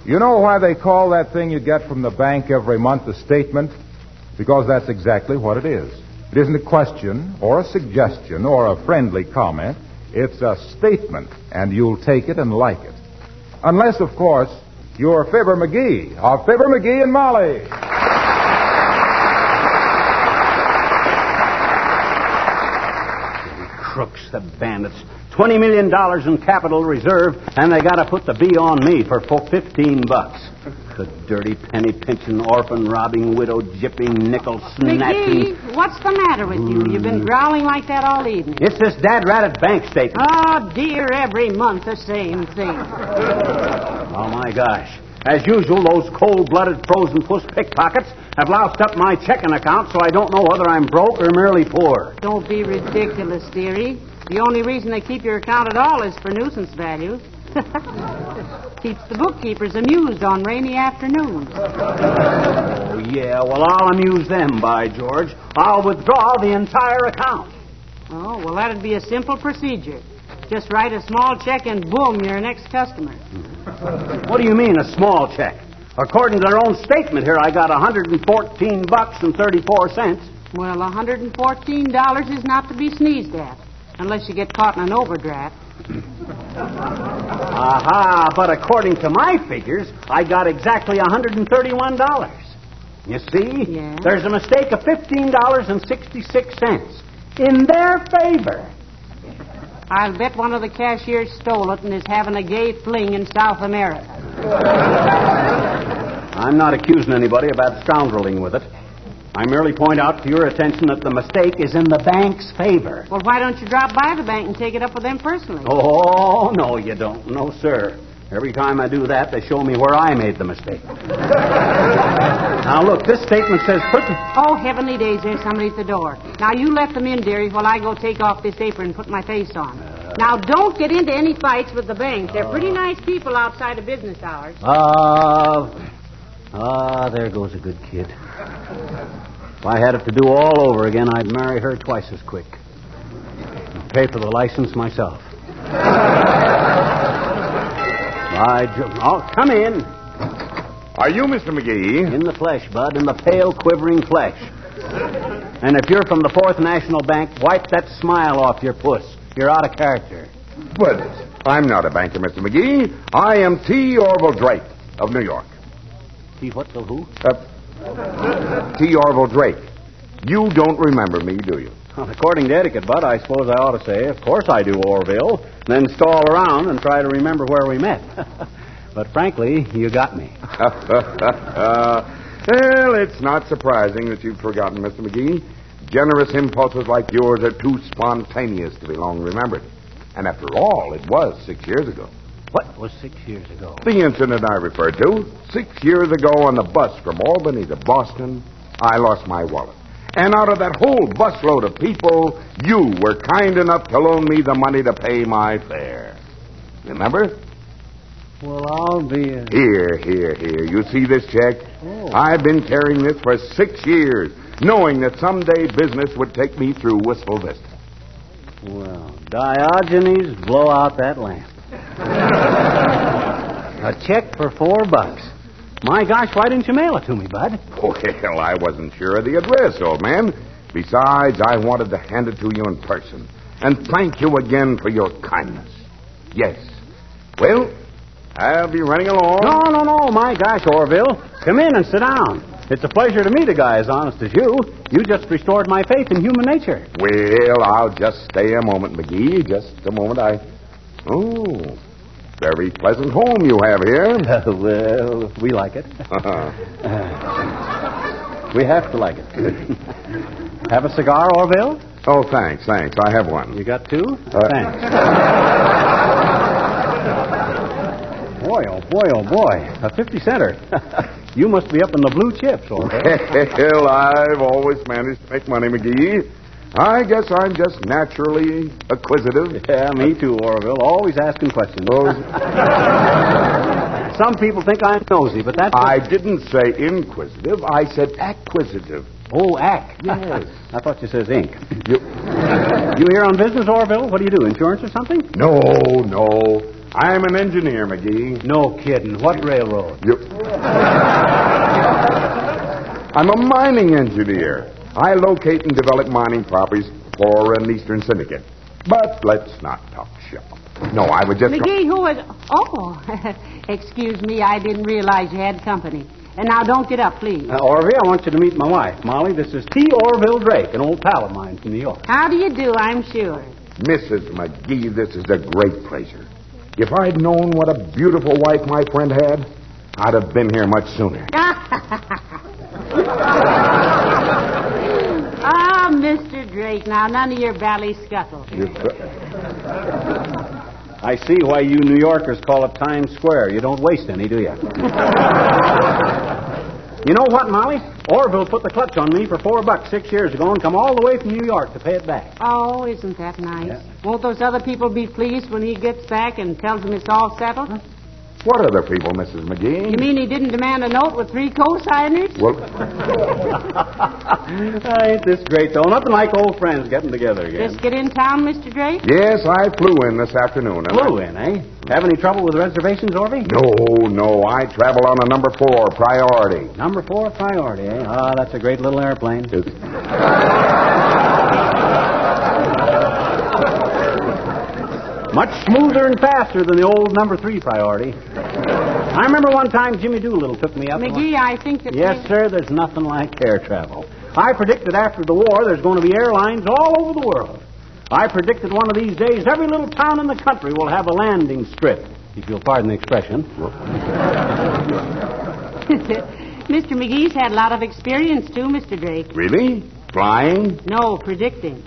You know why they call that thing you get from the bank every month a statement? Because that's exactly what it is. It isn't a question or a suggestion or a friendly comment. It's a statement, and you'll take it and like it. Unless, of course, you're Fibber McGee of Fibber McGee and Molly. Crooks, the bandits. $20 million in capital reserve, and they got to put the B on me for $15. The dirty penny pinching, orphan robbing, widow jipping, nickel snatching. McGee, what's the matter with you? You've been growling like that all evening. It's this dad-ratted bank statement. Oh, dear, every month the same thing. Oh, my gosh. As usual, those cold-blooded, frozen puss pickpockets have loused up my checking account, so I don't know whether I'm broke or merely poor. Don't be ridiculous, dearie. The only reason they keep your account at all is for nuisance value. Keeps the bookkeepers amused on rainy afternoons. Oh, yeah, well, I'll amuse them, by George. I'll withdraw the entire account. Oh, well, that'd be a simple procedure. Just write a small check and boom, you're an ex-customer. What do you mean, a small check? According to their own statement here, I got $114.34. Well, $114 is not to be sneezed at, unless you get caught in an overdraft. Aha, but according to my figures, I got exactly $131. You see? Yeah. There's a mistake of $15.66 in their favor. I'll bet one of the cashiers stole it and is having a gay fling in South America. I'm not accusing anybody about scoundreling with it. I merely point out to your attention that the mistake is in the bank's favor. Well, why don't you drop by the bank and take it up with them personally? Oh, no, you don't. No, sir. Every time I do that, they show me where I made the mistake. Now, look, this statement says... Oh, heavenly days, there's somebody at the door. Now, you let them in, dearie, while I go take off this apron and put my face on. Now, don't get into any fights with the bank. They're pretty nice people outside of business hours. There goes a good kid. If I had it to do all over again, I'd marry her twice as quick. And pay for the license myself. Oh, come in. Are you Mr. McGee? In the flesh, Bud, in the pale, quivering flesh. And if you're from the Fourth National Bank, wipe that smile off your puss. You're out of character. But I'm not a banker, Mr. McGee. I am T. Orville Drake of New York. T. what the who? T. Orville Drake. You don't remember me, do you? Well, according to etiquette, Bud, I suppose I ought to say, of course I do, Orville, then stall around and try to remember where we met. But frankly, you got me. Well, it's not surprising that you've forgotten, Mr. McGee. Generous impulses like yours are too spontaneous to be long remembered. And after all, it was 6 years ago. What was 6 years ago? The incident I referred to. 6 years ago on the bus from Albany to Boston, I lost my wallet. And out of that whole busload of people, you were kind enough to loan me the money to pay my fare. Remember? Well, I'll be... Here. You see this check? Oh. I've been carrying this for 6 years, knowing that someday business would take me through Wistful Vista. Well, Diogenes, blow out that lamp. A check for $4. My gosh, why didn't you mail it to me, Bud? Well, I wasn't sure of the address, old man. Besides, I wanted to hand it to you in person. And thank you again for your kindness. Yes. Well, I'll be running along. No, my gosh, Orville. Come in and sit down. It's a pleasure to meet a guy as honest as you. You just restored my faith in human nature. Well, I'll just stay a moment, McGee. Just a moment. Oh, very pleasant home you have here. Well, we like it. We have to like it. Have a cigar, Orville? Oh, thanks. I have one. You got two? Thanks. Boy, oh boy. A 50-center. You must be up in the blue chips, Orville. Well, I've always managed to make money, McGee. I guess I'm just naturally acquisitive. Yeah, me too, Orville. Always asking questions. Some people think I'm nosy, but that's... I didn't say inquisitive. I said acquisitive. Oh, ack. Yes. I thought you says ink. You here on business, Orville? What do you do, insurance or something? No. I'm an engineer, McGee. No kidding. What railroad? I'm a mining engineer. I locate and develop mining properties for an Eastern Syndicate. But let's not talk shop. No, I would just... McGee, who is... Oh, excuse me. I didn't realize you had company. And now don't get up, please. Orville, I want you to meet my wife, Molly. This is T. Orville Drake, an old pal of mine from New York. How do you do, I'm sure. Mrs. McGee, this is a great pleasure. If I'd known what a beautiful wife my friend had, I'd have been here much sooner. Ah, Mr. Drake, now none of your bally scuttle. I see why you New Yorkers call it Times Square. You don't waste any, do you? You know what, Molly? Orville put the clutch on me for $4 6 years ago and come all the way from New York to pay it back. Oh, isn't that nice? Yeah. Won't those other people be pleased when he gets back and tells them it's all settled? Huh? What other people, Mrs. McGee? You mean he didn't demand a note with 3 co-signers? Well, Ain't this great, though? Nothing like old friends getting together again. Just get in town, Mr. Drake? yes, I flew in this afternoon. and Flew in, eh? Have any trouble with reservations, Orvie? No, I travel on a number 4 priority. Number 4 priority, eh? Ah, that's a great little airplane. Much smoother and faster than the old number 3 priority. I remember one time Jimmy Doolittle took me up. McGee, I think that... Yes, sir, there's nothing like air travel. I predicted after the war there's going to be airlines all over the world. I predicted one of these days every little town in the country will have a landing strip, if you'll pardon the expression. Mr. McGee's had a lot of experience, too, Mr. Drake. Really? Flying? No, predicting.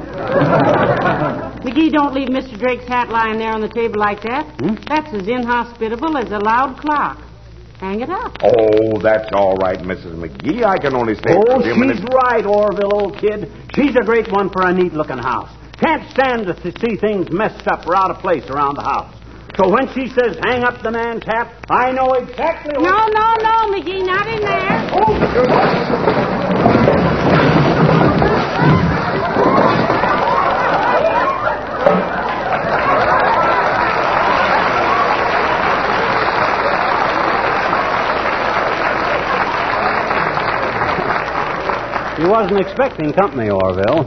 McGee, don't leave Mr. Drake's hat lying there on the table like that. That's as inhospitable as a loud clock. Hang it up. Oh, that's all right, Mrs. McGee. I can only stay for a few minutes. She's right, Orville, old kid. She's a great one for a neat-looking house. Can't stand to see things messed up or out of place around the house. So when she says hang up the man's hat, I know exactly what... No, McGee, not in there. He wasn't expecting company, Orville.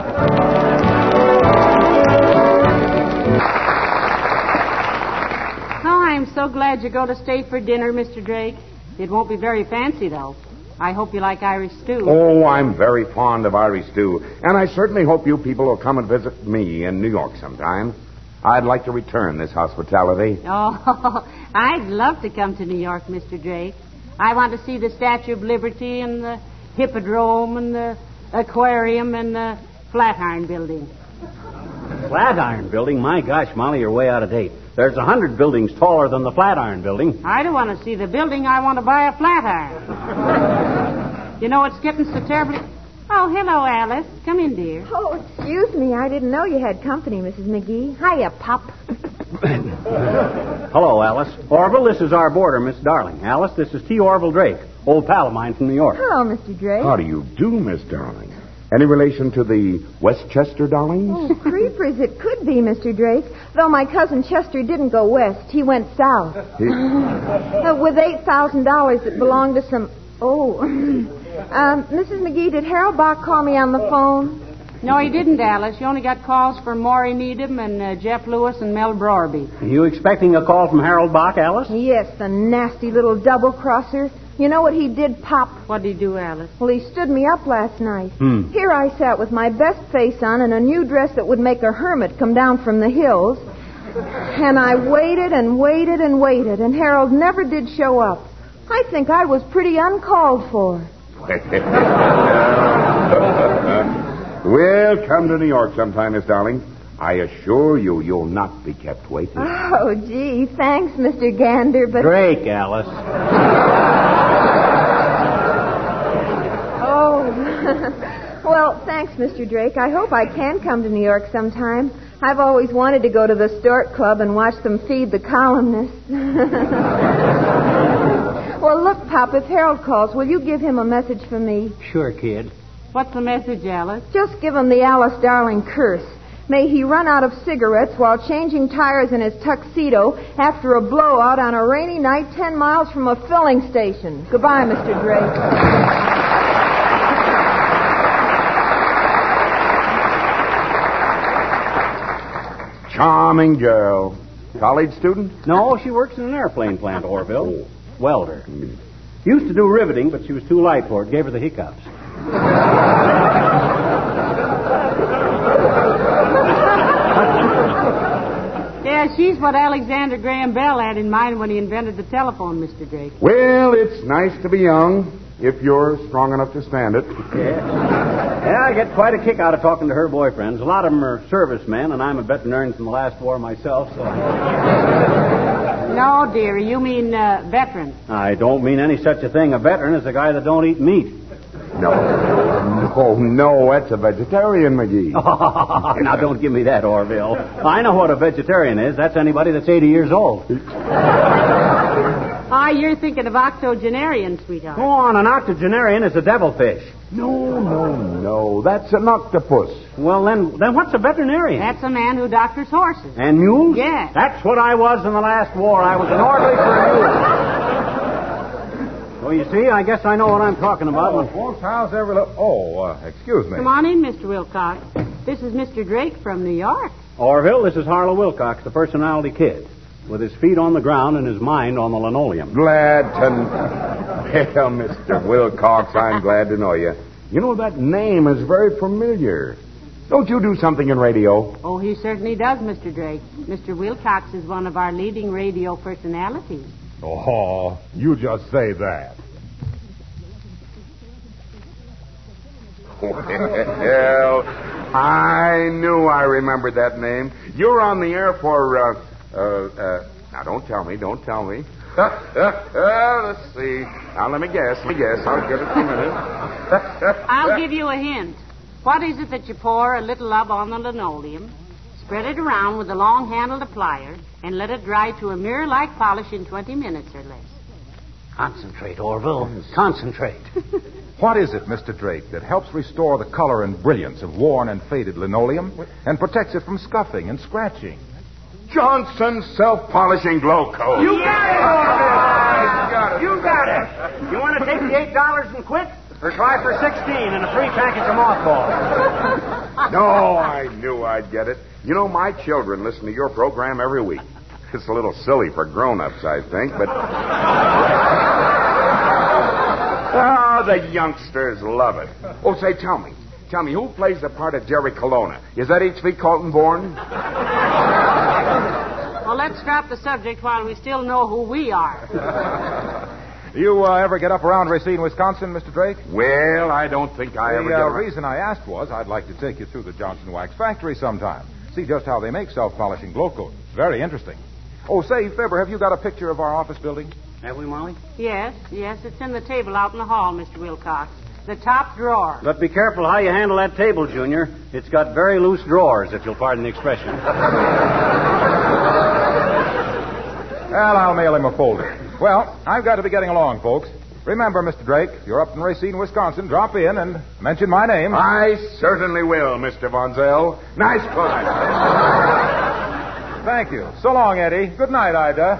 Oh, I'm so glad you're going to stay for dinner, Mr. Drake. It won't be very fancy, though. I hope you like Irish stew. Oh, I'm very fond of Irish stew. And I certainly hope you people will come and visit me in New York sometime. I'd like to return this hospitality. Oh, I'd love to come to New York, Mr. Drake. I want to see the Statue of Liberty and the Hippodrome and the aquarium and the Flatiron Building. Flatiron Building? My gosh, Molly, you're way out of date. There's 100 buildings taller than the Flatiron Building. I don't want to see the building. I want to buy a flatiron. You know, it's getting so terribly... Oh, hello, Alice. Come in, dear. Oh, excuse me. I didn't know you had company, Mrs. McGee. Hiya, Pop. Hello, Alice. Orville, this is our boarder, Miss Darling. Alice, this is T. Orville Drake, old pal of mine from New York. Hello, Mr. Drake. How do you do, Miss Darling? Any relation to the Westchester Darlings? Oh, creepers, it could be, Mr. Drake. Though my cousin Chester didn't go west. He went south. With $8,000 that belonged to some... Oh. Mrs. McGee, did Harold Bach call me on the phone? No, he didn't, Alice. You only got calls from Maury Needham and Jeff Lewis and Mel Brorby. Are you expecting a call from Harold Bach, Alice? Yes, the nasty little double-crosser. You know what he did, Pop? What'd he do, Alice? Well, he stood me up last night. Here I sat with my best face on and a new dress that would make a hermit come down from the hills. And I waited and waited and waited, and Harold never did show up. I think I was pretty uncalled for. Well, come to New York sometime, Miss Darling. I assure you, you'll not be kept waiting. Oh, gee, thanks, Mr. Gander, but... Drake, Alice. Oh, well, thanks, Mr. Drake. I hope I can come to New York sometime. I've always wanted to go to the Stork Club and watch them feed the columnists. Well, look, Pop, if Harold calls, will you give him a message for me? Sure, kid. What's the message, Alice? Just give him the Alice Darling curse. May he run out of cigarettes while changing tires in his tuxedo after a blowout on a rainy night 10 miles from a filling station. Goodbye, Mr. Drake. Charming girl. College student? No, she works in an airplane plant, Orville. Welder. Used to do riveting, but she was too light for it. Gave her the hiccups. Yeah, she's what Alexander Graham Bell had in mind when he invented the telephone, Mr. Drake. Well, it's nice to be young, if you're strong enough to stand it. Yeah, I get quite a kick out of talking to her boyfriends. A lot of them are servicemen, and I'm a veterinarian from the last war myself, so... No, dearie, you mean veteran. I don't mean any such a thing. A veteran is a guy that don't eat meat. No, that's a vegetarian, McGee. Now, don't give me that, Orville. I know what a vegetarian is. That's anybody that's 80 years old. Ah, you're thinking of octogenarian, sweetheart. Go on, an octogenarian is a devilfish. No, that's an octopus. Well, then what's a veterinarian? That's a man who doctors horses. And mules? Yes. That's what I was in the last war. I was an orderly for a mule. Well, you see, I guess I know what I'm talking about. Oh, folks, how's every excuse me. Come on in, Mr. Wilcox. This is Mr. Drake from New York. Orville, this is Harlow Wilcox, the personality kid, with his feet on the ground and his mind on the linoleum. Glad to... Well, Mr. Wilcox, I'm glad to know you. You know, that name is very familiar. Don't you do something in radio? Oh, he certainly does, Mr. Drake. Mr. Wilcox is one of our leading radio personalities. Oh, you just say that. Well, I knew I remembered that name. You're on the air for, now don't tell me. Let's see. Now, let me guess. I'll give it 2 minutes. I'll give you a hint. What is it that you pour a little of on the linoleum, spread it around with a long-handled plier, and let it dry to a mirror-like polish in 20 minutes or less? Concentrate, Orville. Concentrate. What is it, Mr. Drake, that helps restore the color and brilliance of worn and faded linoleum and protects it from scuffing and scratching? Johnson Self-Polishing Glow Coat. You got it! You got it! You want to take the $8 and quit? Or try for 16 and a free package of mothballs? No, I knew I'd get it. You know, my children listen to your program every week. It's a little silly for grown-ups, I think, but... Oh, the youngsters love it. Oh, say, tell me, who plays the part of Jerry Colonna? Is that H.V. Colton Bourne? Well, let's drop the subject while we still know who we are. You ever get up around Racine, Wisconsin, Mr. Drake? Well, I don't think I ever get The reason I asked was I'd like to take you through the Johnson Wax Factory sometime. See just how they make self-polishing glow coat. Very interesting. Oh, say, Fibber, have you got a picture of our office building? Have we, Molly? Yes, it's in the table out in the hall, Mr. Wilcox. The top drawer. But be careful how you handle that table, Junior. It's got very loose drawers, if you'll pardon the expression. Well, I'll mail him a folder. Well, I've got to be getting along, folks. Remember, Mr. Drake, if you're up in Racine, Wisconsin, drop in and mention my name. I certainly will, Mr. Von Zell. Nice climb. Thank you. So long, Eddie. Good night, Ida.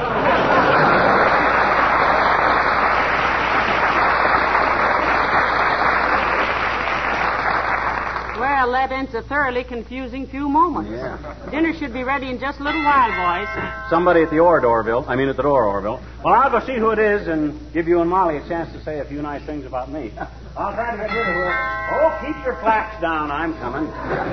Well, that ends a thoroughly confusing few moments. Yeah. Dinner should be ready in just a little while, boys. Somebody at the door, Orville. Well, I'll go see who it is and give you and Molly a chance to say a few nice things about me. I'll try to get rid of her. Oh, keep your flaps down. I'm coming.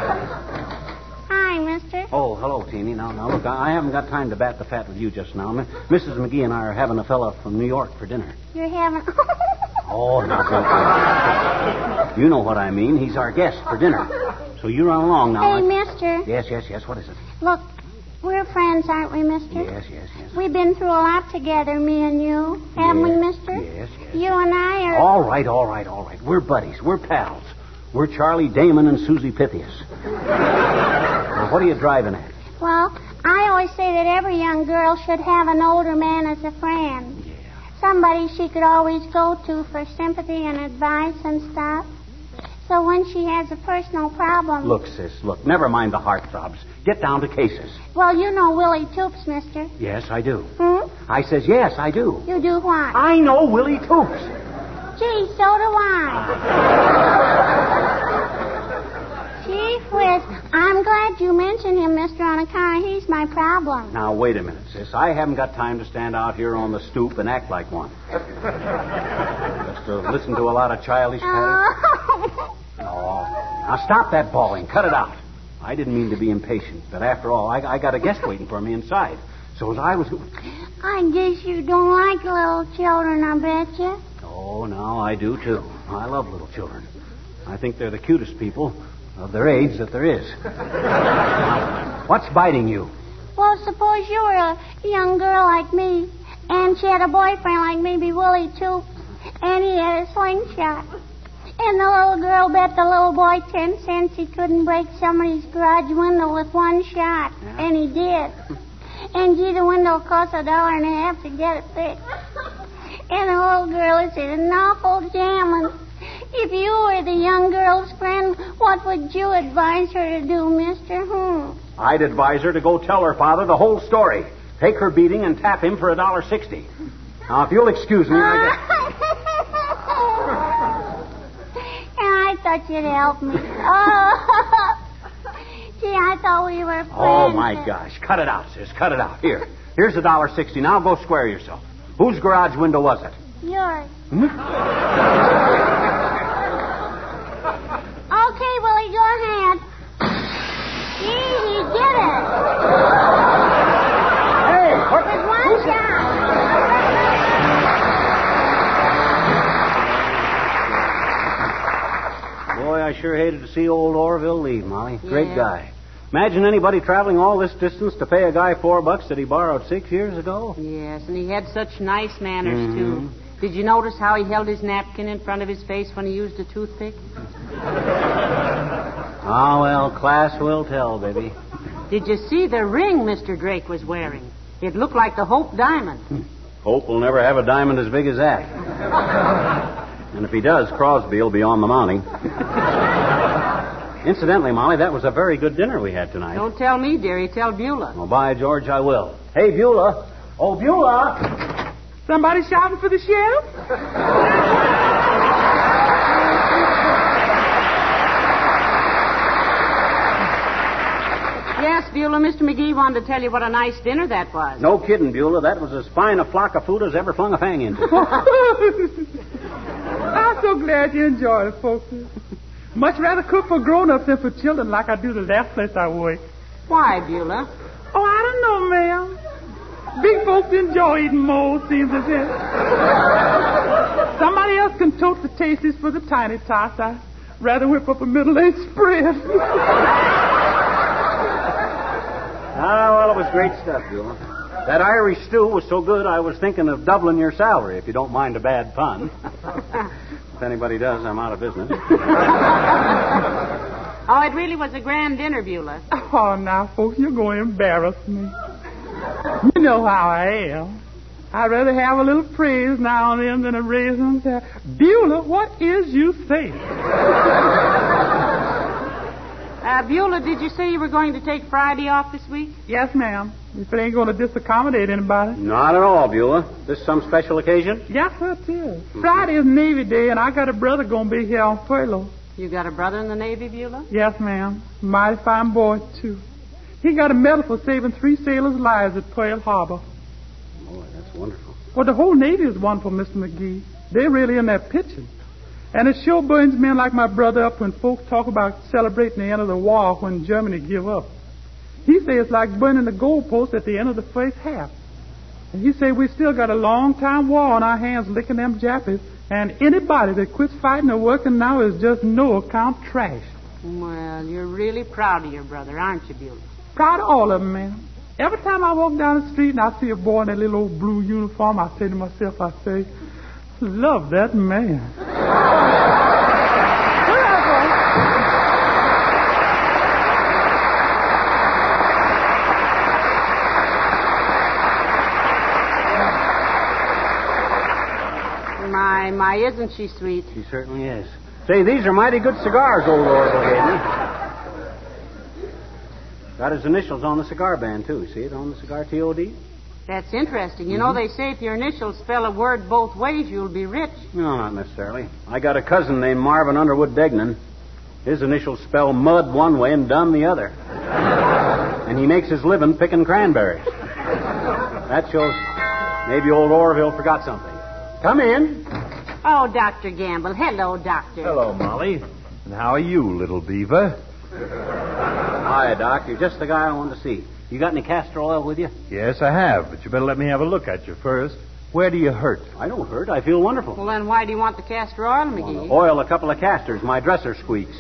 Hi, mister. Oh, hello, Teeny. Now, look, I haven't got time to bat the fat with you just now. Mrs. McGee and I are having a fella from New York for dinner. You're having... Oh, no, don't. You know what I mean. He's our guest for dinner. So you run along now. Hey, mister. Yes. What is it? Look, we're friends, aren't we, mister? Yes. We've been through a lot together, me and you. Haven't we, mister? Yes. You and I are... All right. We're buddies. We're pals. We're Charlie Damon and Susie Pythias. Now, what are you driving at? Well, I always say that every young girl should have an older man as a friend. Somebody she could always go to for sympathy and advice and stuff. So when she has a personal problem... Look, sis, look. Never mind the heartthrobs. Get down to cases. Well, you know Willie Toops, mister. Yes, I do. Hmm? I says yes, I do. You do what? I know Willie Toops. Gee, so do I. Gee whiz, I'm glad you mentioned him, mister, on account of he's my problem. Now, wait a minute, sis. I haven't got time to stand out here on the stoop and act like one. Just to listen to a lot of childish chatter. Oh, now stop that bawling. Cut it out. I didn't mean to be impatient, but after all, I got a guest waiting for me inside. So as I was... I guess you don't like little children, I bet you. Oh, no, I do, too. I love little children. I think they're the cutest people of their age that there is. What's biting you? Well, suppose you were a young girl like me, and she had a boyfriend like maybe Willie Toops, and he had a slingshot. And the little girl bet the little boy 10 cents he couldn't break somebody's garage window with one shot. Yeah. And he did. And gee, the window cost $1.50 to get it fixed. And the little girl is in an awful jam. And if you were the young girl's friend, what would you advise her to do, mister? I'd advise her to go tell her father the whole story. Take her beating and tap him for $1.60. Now, if you'll excuse me, I thought you'd help me. Oh, gee, I thought we were friends. Oh, my gosh. Cut it out, sis. Cut it out. Here's $1.60. Now go square yourself. Whose garage window was it? Yours. Okay, Willie, go ahead. Gee, he did it. Hey, what? With one shot. Boy, I sure hated to see old Orville leave, Molly. Great guy. Imagine anybody traveling all this distance to pay a guy $4 that he borrowed 6 years ago. Yes, and he had such nice manners, too. Did you notice how he held his napkin in front of his face when he used a toothpick? Ah, well, class will tell, baby. Did you see the ring Mr. Drake was wearing? It looked like the Hope diamond. Hope will never have a diamond as big as that. And if he does, Crosby will be on the mounting. Incidentally, Molly, that was a very good dinner we had tonight. Don't tell me, dearie. Tell Beulah. Well, by George, I will. Hey, Beulah. Oh, Beulah. Somebody shouting for the sheriff? Yes, Beulah, Mr. McGee wanted to tell you what a nice dinner that was. No kidding, Beulah. That was as fine a flock of food as ever flung a fang into. I'm so glad you enjoyed it, folks. Much rather cook for grown-ups than for children like I do the last place I work. Why, Beulah? Oh, I don't know, ma'am. Big folks enjoy eating mold, seems as if. Somebody else can tote the tasties for the tiny tots. I'd rather whip up a middle-aged spread. Well, it was great stuff, Beulah. That Irish stew was so good, I was thinking of doubling your salary, if you don't mind a bad pun. If anybody does, I'm out of business. Oh, it really was a grand dinner, Beulah. Oh, now, folks, you're going to embarrass me. You know how I am. I'd rather have a little praise now and then than a raisin. Beulah, what is you saying? Beulah, did you say you were going to take Friday off this week? Yes, ma'am. If it ain't going to disaccommodate anybody. Not at all, Beulah. This some special occasion? Yes, sir, it is. Friday is Navy Day, and I got a brother going to be here on furlough. You got a brother in the Navy, Beulah? Yes, ma'am. Mighty fine boy, too. He got a medal for saving 3 sailors' lives at Pearl Harbor. Boy, that's wonderful. Well, the whole Navy is wonderful, Mr. McGee. They're really in their pitching. And it sure burns men like my brother up when folks talk about celebrating the end of the war when Germany give up. He say it's like burning the goalpost at the end of the first half. And he say we still got a long-time war on our hands licking them Jappies, and anybody that quits fighting or working now is just no-account trash. Well, you're really proud of your brother, aren't you, Beulah? Proud of all of them, ma'am. Every time I walk down the street and I see a boy in that little old blue uniform, I say to myself, love that man. My, isn't she sweet? She certainly is. Say, these are mighty good cigars, old Orville gave me. Got his initials on the cigar band, too. See it on the cigar, T.O.D.? That's interesting. You know, they say if your initials spell a word both ways, you'll be rich. No, not necessarily. I got a cousin named Marvin Underwood Degnan. His initials spell mud one way and done the other. And he makes his living picking cranberries. That shows maybe old Orville forgot something. Come in. Oh, Dr. Gamble. Hello, Doctor. Hello, Molly. And how are you, little beaver? Hi, Doc. You're just the guy I wanted to see. You got any castor oil with you? Yes, I have, but you better let me have a look at you first. Where do you hurt? I don't hurt. I feel wonderful. Well, then why do you want the castor oil, McGee? Oil a couple of castors. My dresser squeaks.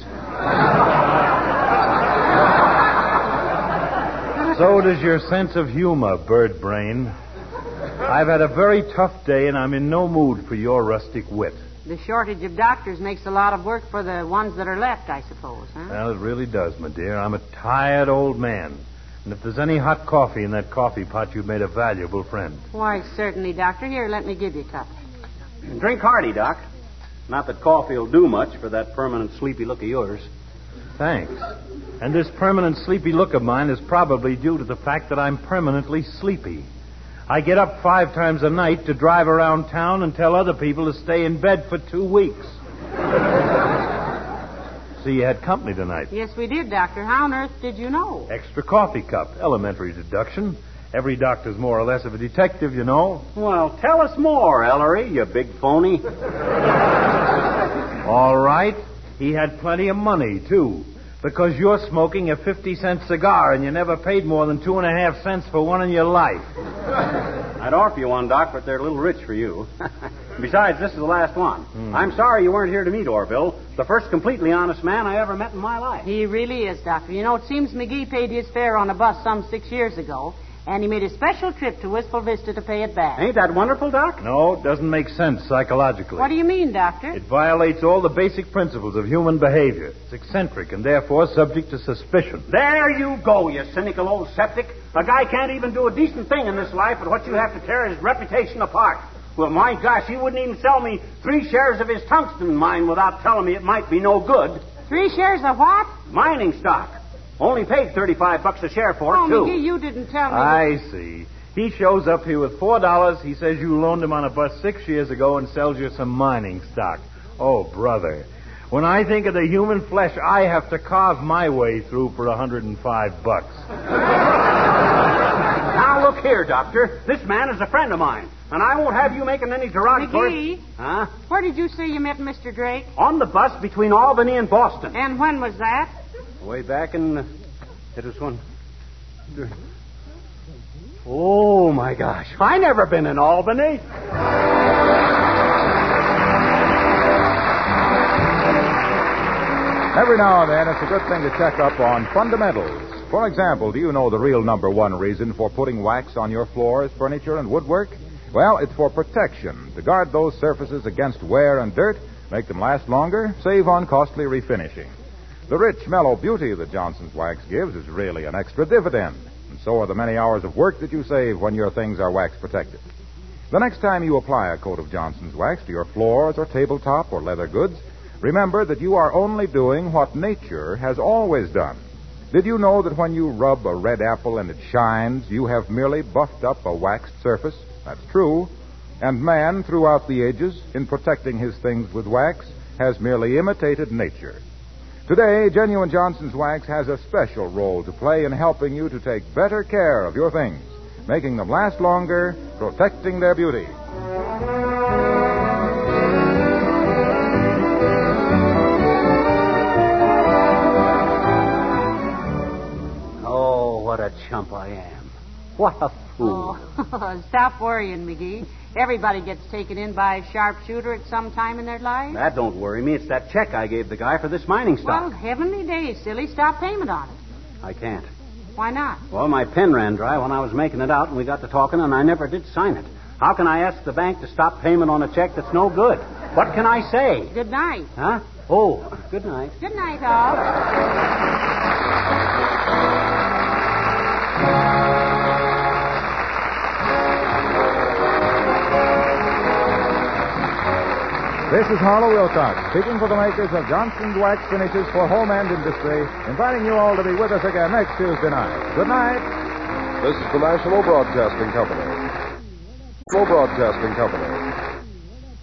So does your sense of humor, bird brain. I've had a very tough day, and I'm in no mood for your rustic wit. The shortage of doctors makes a lot of work for the ones that are left, I suppose, huh? Well, it really does, my dear. I'm a tired old man. And if there's any hot coffee in that coffee pot, you've made a valuable friend. Why, certainly, Doctor. Here, let me give you a cup. Drink hearty, Doc. Not that coffee will do much for that permanent sleepy look of yours. Thanks. And this permanent sleepy look of mine is probably due to the fact that I'm permanently sleepy. I get up 5 times a night to drive around town and tell other people to stay in bed for 2 weeks. See, you had company tonight. Yes, we did, Doctor. How on earth did you know? Extra coffee cup. Elementary deduction. Every doctor's more or less of a detective, you know. Well, tell us more, Ellery, you big phony. All right. He had plenty of money, too. Because you're smoking a 50-cent cigar and you never paid more than 2.5 cents for one in your life. I'd offer you one, Doc, but they're a little rich for you. Besides, this is the last one. I'm sorry you weren't here to meet Orville, the first completely honest man I ever met in my life. He really is, Doctor. You know, it seems McGee paid his fare on a bus some 6 years ago, and he made a special trip to Wistful Vista to pay it back. Ain't that wonderful, Doc? No, it doesn't make sense psychologically. What do you mean, Doctor? It violates all the basic principles of human behavior. It's eccentric and therefore subject to suspicion. There you go, you cynical old septic. A guy can't even do a decent thing in this life, but what you have to tear his reputation apart. Well, my gosh, he wouldn't even sell me 3 shares of his tungsten mine without telling me it might be no good. 3 shares of what? Mining stock. Only paid $35 a share for it, too. McGee, you didn't tell me. I see. He shows up here with $4. He says you loaned him on a bus 6 years ago and sells you some mining stock. Oh, brother. When I think of the human flesh I have to carve my way through for $105. Now, look here, Doctor. This man is a friend of mine, and I won't have you making any derogatory... McGee? Huh? Where did you say you met Mr. Drake? On the bus between Albany and Boston. And when was that? Way back in... It was one... Oh, my gosh. I never been in Albany. Every now and then, it's a good thing to check up on fundamentals. For example, do you know the real number one reason for putting wax on your floors, furniture, and woodwork? Well, it's for protection, to guard those surfaces against wear and dirt, make them last longer, save on costly refinishing. The rich, mellow beauty that Johnson's Wax gives is really an extra dividend, and so are the many hours of work that you save when your things are wax protected. The next time you apply a coat of Johnson's Wax to your floors or tabletop or leather goods, remember that you are only doing what nature has always done. Did you know that when you rub a red apple and it shines, you have merely buffed up a waxed surface? That's true. And man, throughout the ages, in protecting his things with wax, has merely imitated nature. Today, Genuine Johnson's Wax has a special role to play in helping you to take better care of your things, making them last longer, protecting their beauty. Oh, what a chump I am. What a fool. Oh, stop worrying, McGee. Everybody gets taken in by a sharpshooter at some time in their life. That don't worry me. It's that check I gave the guy for this mining stock. Well, heavenly days, silly. Stop payment on it. I can't. Why not? Well, my pen ran dry when I was making it out, and we got to talking, and I never did sign it. How can I ask the bank to stop payment on a check that's no good? What can I say? Good night. Huh? Oh, good night. Good night, all. This is Harlow Wilcox, speaking for the makers of Johnson's Wax Finishes for Home and Industry, inviting you all to be with us again next Tuesday night. Good night. This is the National Broadcasting Company. National Broadcasting Company.